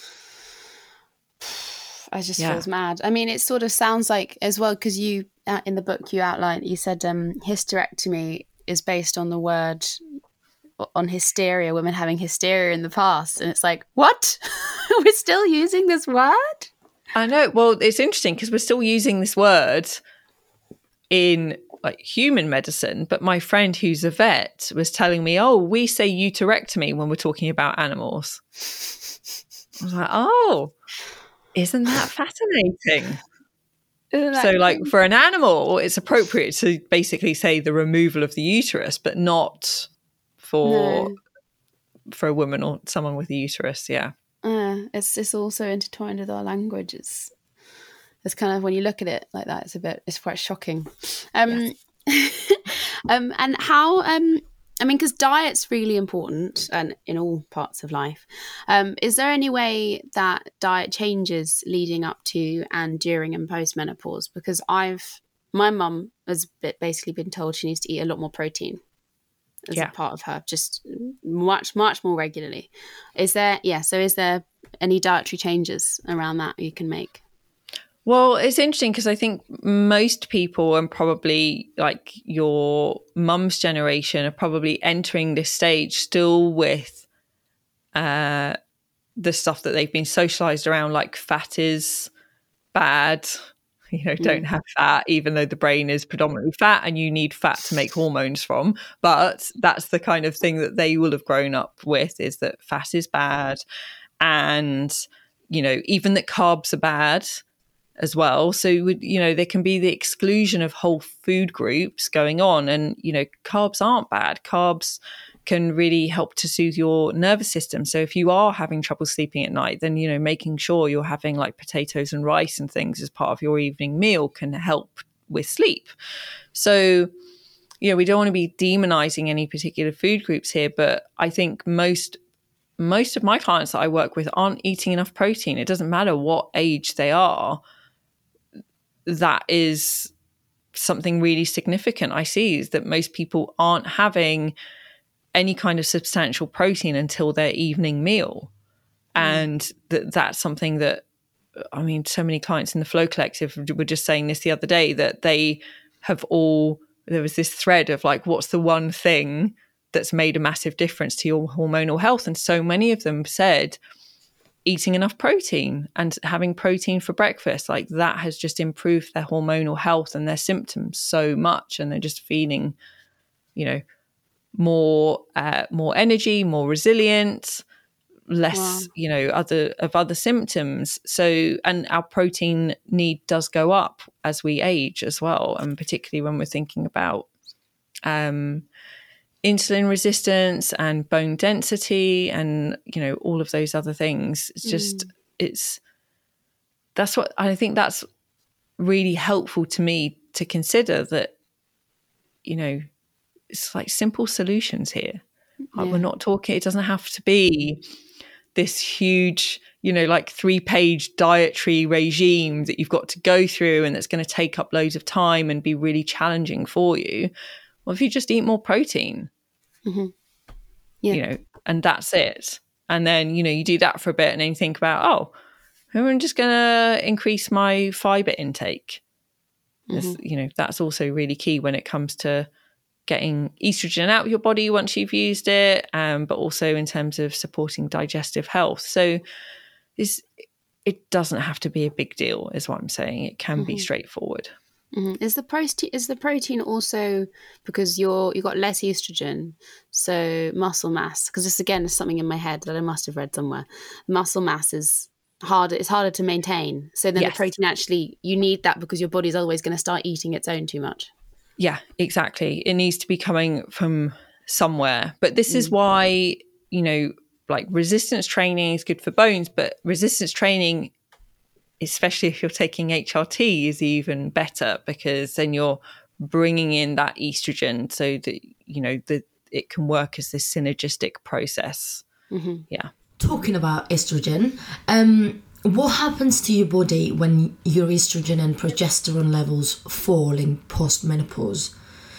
I just yeah. feels mad. I mean, it sort of sounds like as well, because you uh, in the book you outlined, you said um, hysterectomy is based on the word on hysteria, women having hysteria in the past, and it's like, what? We're still using this word? I know. Well, it's interesting because we're still using this word in like human medicine, but my friend who's a vet was telling me, oh, we say uterectomy when we're talking about animals. I was like, oh, isn't that fascinating? Isn't that so like crazy? For an animal, it's appropriate to basically say the removal of the uterus, but not for no. for a woman or someone with a uterus. Yeah. Uh, it's it's also intertwined with our language. It's, it's kind of, when you look at it like that, it's a bit, it's quite shocking. Um, yes. um, and how, um, I mean, because diet's really important and in all parts of life. Um, is there any way that diet changes leading up to and during and post menopause? Because I've, my mum has basically been told she needs to eat a lot more protein as yeah. a part of her, just much, much more regularly. Is there, yeah, so is there, any dietary changes around that you can make? Well, it's interesting because I think most people, and probably like your mum's generation, are probably entering this stage still with uh, the stuff that they've been socialized around, like fat is bad, you know, don't Mm. have fat, even though the brain is predominantly fat and you need fat to make hormones from. But that's the kind of thing that they will have grown up with, is that fat is bad. And, you know, even that carbs are bad as well. So, you know, there can be the exclusion of whole food groups going on. And, you know, carbs aren't bad. Carbs can really help to soothe your nervous system. So if you are having trouble sleeping at night, then, you know, making sure you're having like potatoes and rice and things as part of your evening meal can help with sleep. So, you know, we don't want to be demonizing any particular food groups here, but I think most most of my clients that I work with aren't eating enough protein. It doesn't matter what age they are. That is something really significant I see, is that most people aren't having any kind of substantial protein until their evening meal. Mm. And that that's something that, I mean, so many clients in the Flow Collective were just saying this the other day, that they have all, there was this thread of like, what's the one thing that's made a massive difference to your hormonal health? And so many of them said eating enough protein and having protein for breakfast, like that has just improved their hormonal health and their symptoms so much. And they're just feeling, you know, more, uh, more energy, more resilient, less, wow. you know, other of other symptoms. So, and our protein need does go up as we age as well. And particularly when we're thinking about, um, insulin resistance and bone density and, you know, all of those other things. It's just, mm. it's, that's what I think that's really helpful to me to consider, that, you know, it's like simple solutions here. Like yeah. We're not talking, it doesn't have to be this huge, you know, like three page dietary regime that you've got to go through and that's going to take up loads of time and be really challenging for you. Well, if you just eat more protein, mm-hmm. yeah. you know, and that's it. And then, you know, you do that for a bit and then you think about, oh, I'm just going to increase my fiber intake. Mm-hmm. You know, that's also really key when it comes to getting estrogen out of your body once you've used it, um, but also in terms of supporting digestive health. So it's, it doesn't have to be a big deal, is what I'm saying. It can mm-hmm. be straightforward. Mm-hmm. Is the protein is the protein also because you're you got less estrogen, so muscle mass? Because this again is something in my head that I must have read somewhere. Muscle mass is harder. It's harder to maintain. So then yes. the protein actually, you need that because your body's always going to start eating its own too much. Yeah, exactly. It needs to be coming from somewhere. But this mm. is why, you know, like resistance training is good for bones, but resistance training, especially if you're taking H R T, is even better, because then you're bringing in that estrogen so that, you know, that it can work as this synergistic process. Mm-hmm. Yeah. Talking about estrogen, um, what happens to your body when your estrogen and progesterone levels fall in post-menopause?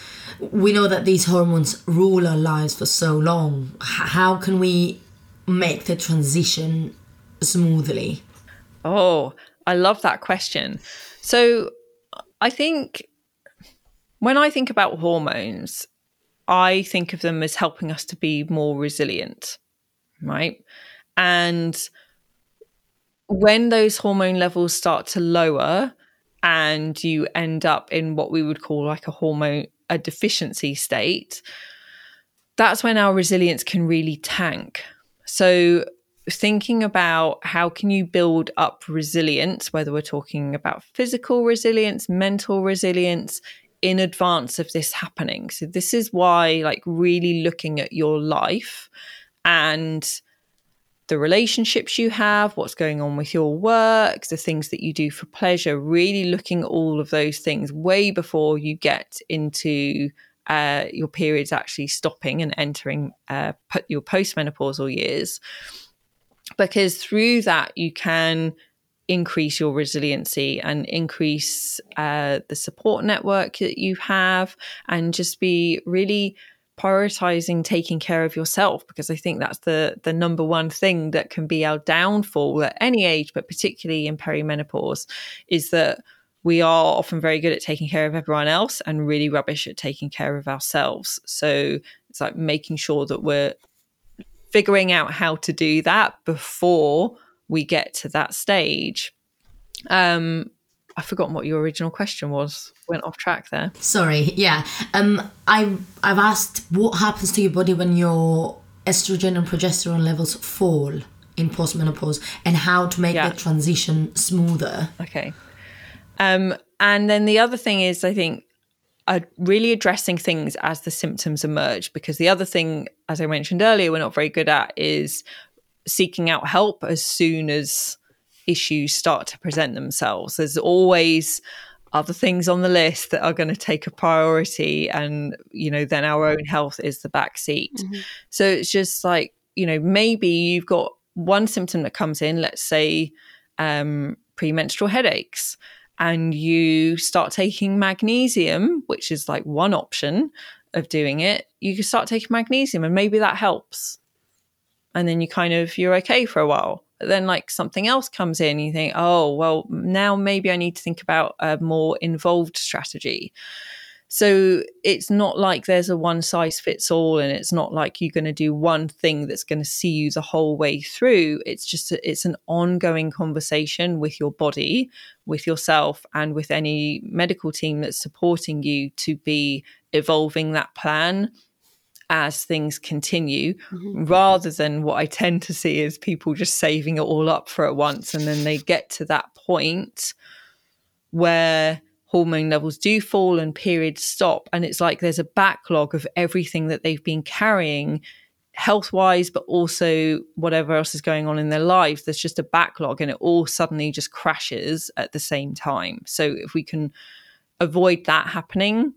We know that these hormones rule our lives for so long. How can we make the transition smoothly? Oh, I love that question. So I think when I think about hormones, I think of them as helping us to be more resilient, right? And when those hormone levels start to lower and you end up in what we would call like a hormone, a deficiency state, that's when our resilience can really tank. So thinking about how can you build up resilience, whether we're talking about physical resilience, mental resilience, in advance of this happening. So this is why, like, really looking at your life and the relationships you have, what's going on with your work, the things that you do for pleasure, really looking at all of those things way before you get into uh, your periods actually stopping and entering uh, your postmenopausal years. Because through that, you can increase your resiliency and increase uh, the support network that you have, and just be really prioritizing taking care of yourself, because I think that's the the number one thing that can be our downfall at any age, but particularly in perimenopause, is that we are often very good at taking care of everyone else and really rubbish at taking care of ourselves. So it's like making sure that we're figuring out how to do that before we get to that stage. Um, I've forgotten what your original question was. Went off track there. Sorry. Yeah. Um, I I've asked what happens to your body when your estrogen and progesterone levels fall in postmenopause, and how to make yeah. that transition smoother. Okay. Um, and then the other thing is, I think, uh, really addressing things as the symptoms emerge, because the other thing, as I mentioned earlier, we're not very good at is seeking out help as soon as issues start to present themselves. There's always other things on the list that are going to take a priority, and, you know, then our own health is the back seat. Mm-hmm. So it's just like, you know, maybe you've got one symptom that comes in, let's say um, premenstrual headaches, and you start taking magnesium, which is like one option of doing it. You can start taking magnesium and maybe that helps. And then you kind of, you're okay for a while. But then like something else comes in, you think, oh, well, now maybe I need to think about a more involved strategy. So it's not like there's a one size fits all, and it's not like you're going to do one thing that's going to see you the whole way through. It's just, a, it's an ongoing conversation with your body, with yourself, and with any medical team that's supporting you to be evolving that plan as things continue, mm-hmm. rather than what I tend to see is people just saving it all up for at once. And then they get to that point where hormone levels do fall and periods stop. And it's like there's a backlog of everything that they've been carrying health-wise, but also whatever else is going on in their lives. There's just a backlog, and it all suddenly just crashes at the same time. So if we can avoid that happening,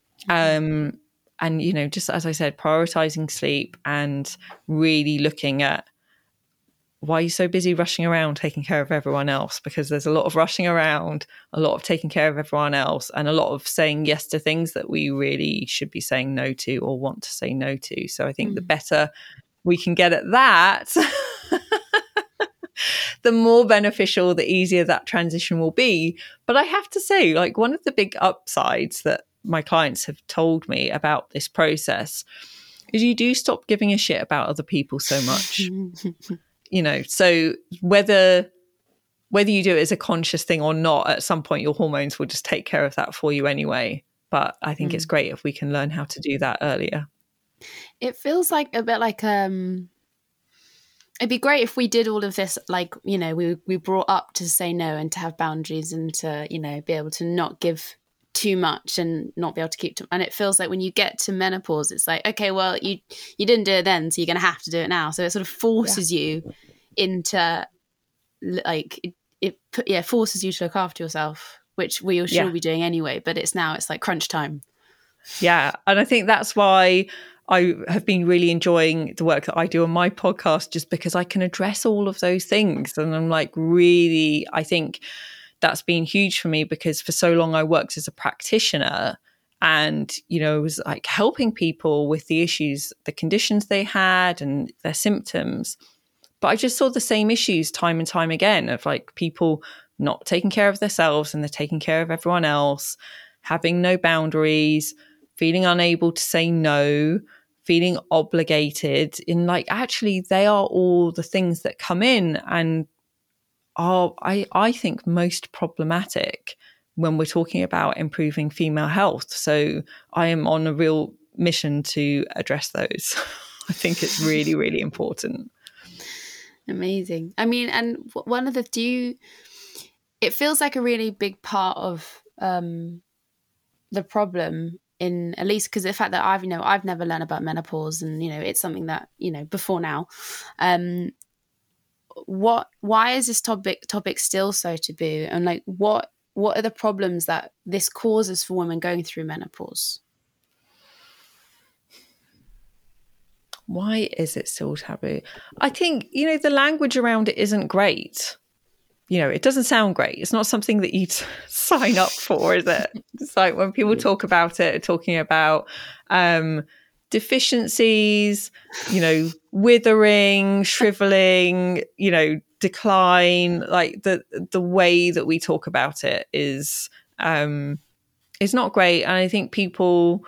um, and, you know, just as I said, prioritizing sleep and really looking at why are you so busy rushing around taking care of everyone else? Because there's a lot of rushing around, a lot of taking care of everyone else, and a lot of saying yes to things that we really should be saying no to or want to say no to. So I think mm. the better we can get at that, the more beneficial, the easier that transition will be. But I have to say, like, one of the big upsides that my clients have told me about this process is you do stop giving a shit about other people so much. You know, so whether whether you do it as a conscious thing or not, at some point your hormones will just take care of that for you anyway. But I think mm. it's great if we can learn how to do that earlier. It feels like a bit like um it'd be great if we did all of this, like, you know, we we brought up to say no and to have boundaries and to, you know, be able to not give too much and not be able to keep to, and it feels like when you get to menopause, it's like, okay, well, you you didn't do it then, so you're going to have to do it now. So it sort of forces yeah. you into, like, it, it yeah forces you to look after yourself, which we should yeah. be doing anyway, but it's now it's like crunch time. Yeah, and I think that's why I have been really enjoying the work that I do on my podcast, just because I can address all of those things. And I'm like, really, I think that's been huge for me, because for so long I worked as a practitioner and, you know, was like helping people with the issues, the conditions they had and their symptoms. But I just saw the same issues time and time again of like people not taking care of themselves and they're taking care of everyone else, having no boundaries, feeling unable to say no, feeling obligated. In like, actually, they are all the things that come in and are, I, I think, most problematic when we're talking about improving female health. So I am on a real mission to address those. I think it's really, really important. Amazing. I mean, and one of the, do you, it feels like a really big part of um, the problem in, at least because the fact that I've, you know, I've never learned about menopause, and, you know, it's something that, you know, before now, um, what why is this topic topic still so taboo, and like what what are the problems that this causes for women going through menopause? Why is it still taboo? I think, you know, the language around it isn't great. You know, it doesn't sound great. It's not something that you'd sign up for, is it? It's like when people talk about it, talking about um deficiencies, you know, withering, shriveling, you know, decline, like the the way that we talk about it is um is not great. And I think people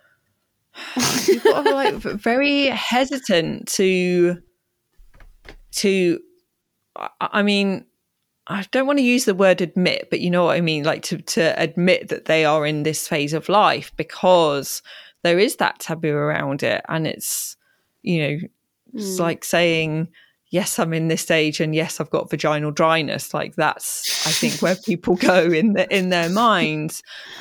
people are like very hesitant to to I mean, I don't want to use the word admit, but you know what I mean, like to to admit that they are in this phase of life, because there is that taboo around it. And it's, you know, it's mm. like saying, yes, I'm in this stage, and yes, I've got vaginal dryness. Like that's, I think, where people go in the, in their minds.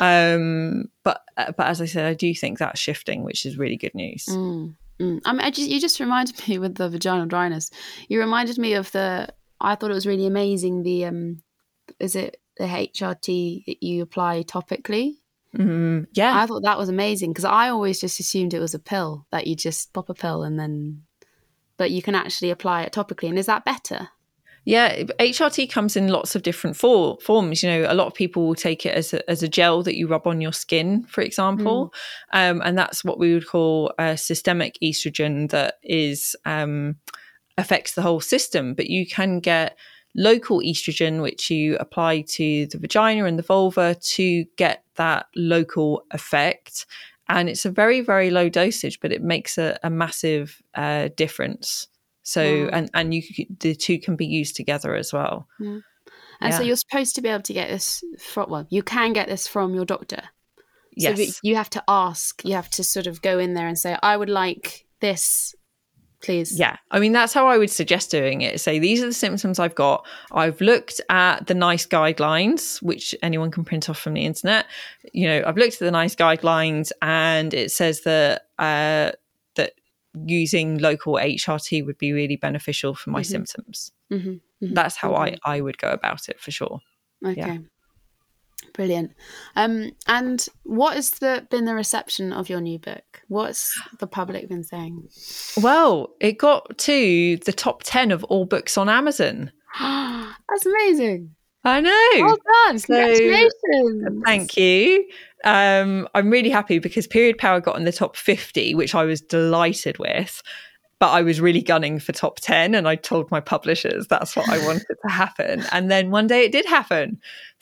Um, but but as I said, I do think that's shifting, which is really good news. Mm. Mm. I mean, I just, you just reminded me with the vaginal dryness. You reminded me of the. I thought it was really amazing. The um, is it the H R T that you apply topically? Mm, yeah, I thought that was amazing, because I always just assumed it was a pill that you just pop a pill and then, but you can actually apply it topically. And is that better? Yeah, H R T comes in lots of different for, forms. You know, a lot of people will take it as a, as a gel that you rub on your skin, for example. Mm. Um, and that's what we would call a systemic estrogen that is um, affects the whole system. But you can get local estrogen, which you apply to the vagina and the vulva to get that local effect. And it's a very, very low dosage, but it makes a, a massive uh, difference. So, wow. and, and you the two can be used together as well. Mm. And yeah. So you're supposed to be able to get this from, well, you can get this from your doctor. So yes. You have to ask, you have to sort of go in there and say, I would like this, please. Yeah. I mean, that's how I would suggest doing it. Say, these are the symptoms I've got. I've looked at the NICE guidelines, which anyone can print off from the internet. You know, I've looked at the NICE guidelines, and it says that, uh, that using local H R T would be really beneficial for my mm-hmm. symptoms. Mm-hmm. Mm-hmm. That's how okay. I, I would go about it, for sure. Okay. Yeah. Brilliant. Um, and what has the, been the reception of your new book? What's the public been saying? Well, it got to the top ten of all books on Amazon. That's amazing. I know. Well done. Congratulations. So, thank you. Um, I'm really happy because Period Power got in the top fifty, which I was delighted with. But I was really gunning for top ten, and I told my publishers that's what I wanted to happen. And then one day it did happen.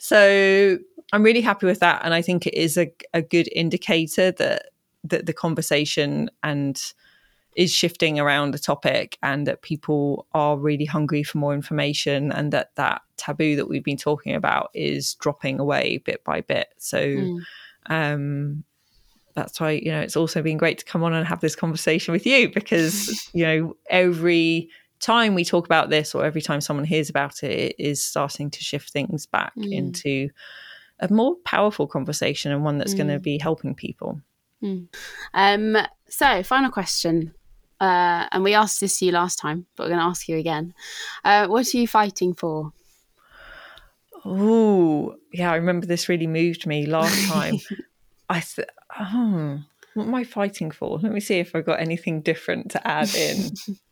So I'm really happy with that. And I think it is a, a good indicator that, that the conversation and is shifting around the topic, and that people are really hungry for more information, and that that taboo that we've been talking about is dropping away bit by bit. So mm. um, that's why, you know, it's also been great to come on and have this conversation with you, because, you know, every time we talk about this, or every time someone hears about it, it is starting to shift things back mm. into a more powerful conversation, and one that's mm. going to be helping people. Mm. Um, so final question. Uh, and we asked this to you last time, but we're going to ask you again. Uh, what are you fighting for? Oh, yeah, I remember this really moved me last time. I th- oh, what am I fighting for? Let me see if I've got anything different to add in.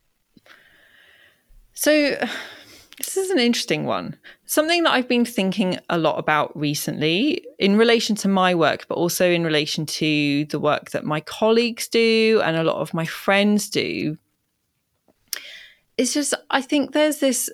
So this is an interesting one. Something that I've been thinking a lot about recently in relation to my work, but also in relation to the work that my colleagues do and a lot of my friends do. It's just, I think there's this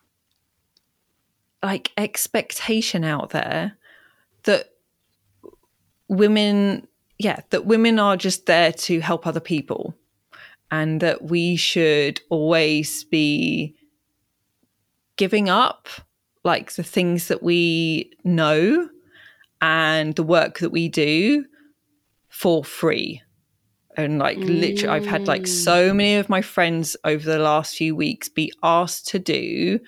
like expectation out there that women, yeah, that women are just there to help other people, and that we should always be giving up like the things that we know and the work that we do for free. And like mm. literally, I've had like so many of my friends over the last few weeks be asked to do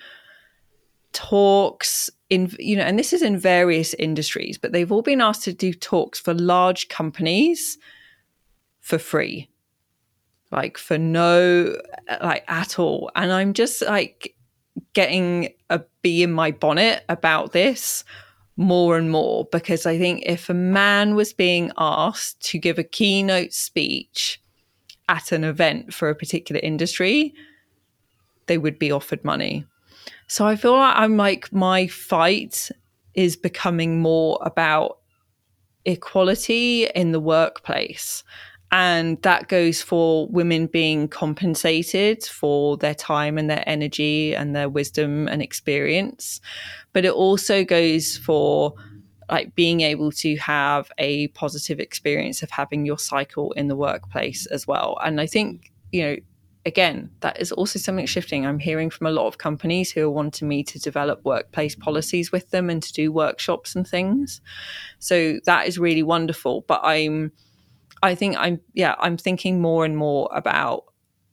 talks in, you know, and this is in various industries, but they've all been asked to do talks for large companies for free, like for no, like at all. And I'm just like getting a bee in my bonnet about this more and more, because I think if a man was being asked to give a keynote speech at an event for a particular industry, they would be offered money. So I feel like I'm like, my fight is becoming more about equality in the workplace, And that goes for women being compensated for their time and their energy and their wisdom and experience. But it also goes for like being able to have a positive experience of having your cycle in the workplace as well. And I think, you know, again, that is also something shifting. I'm hearing from a lot of companies who are wanting me to develop workplace policies with them and to do workshops and things. So that is really wonderful. But I'm I think I'm, yeah, I'm thinking more and more about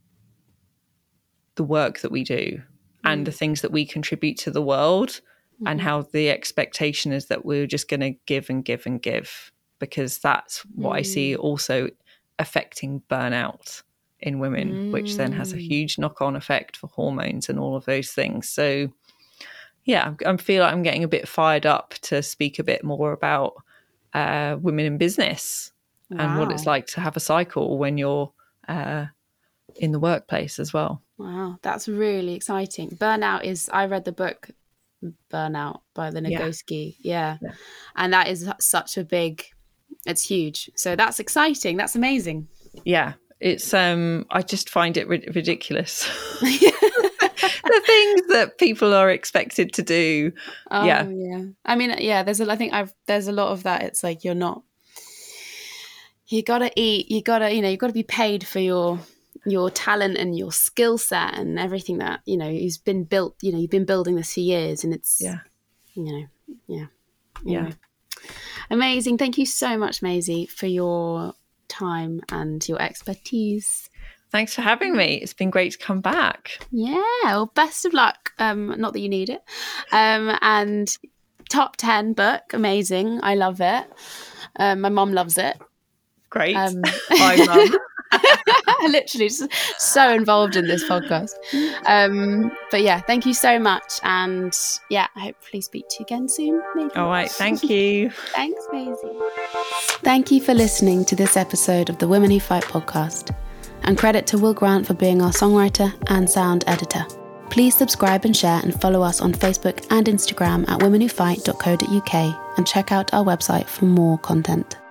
the work that we do mm. and the things that we contribute to the world mm-hmm. and how the expectation is that we're just going to give and give and give, because that's what mm. I see also affecting burnout in women, mm. which then has a huge knock-on effect for hormones and all of those things. So, yeah, I feel like I'm getting a bit fired up to speak a bit more about uh, women in business. Wow. And what it's like to have a cycle when you're uh, in the workplace as well. Wow, that's really exciting. Burnout is, I read the book Burnout by the Nagoski. Yeah. yeah. And that is such a big, it's huge. So that's exciting. That's amazing. Yeah. It's, um, I just find it ri- ridiculous. The things that people are expected to do. Oh, yeah. yeah. I mean, yeah, there's a, I think I've, there's a lot of that. It's like, you're not, you gotta eat, you gotta, you know, you gotta be paid for your your talent and your skill set and everything that, you know, has been built, you know, you've been building this for years, and it's, yeah, you know, yeah. Yeah. Amazing. Thank you so much, Maisie, for your time and your expertise. Thanks for having me. It's been great to come back. Yeah. Well, best of luck. Um, not that you need it. Um, and top ten book. Amazing. I love it. Um, my mom loves it. Great. Um, Hi, Mum. Literally just so involved in this podcast. Um, but yeah, thank you so much. And yeah, hopefully speak to you again soon. Maybe. All right. Thank you. Thanks, Maisie. Thank you for listening to this episode of the Women Who Fight podcast. And credit to Will Grant for being our songwriter and sound editor. Please subscribe and share and follow us on Facebook and Instagram at women who fight dot co dot uk and check out our website for more content.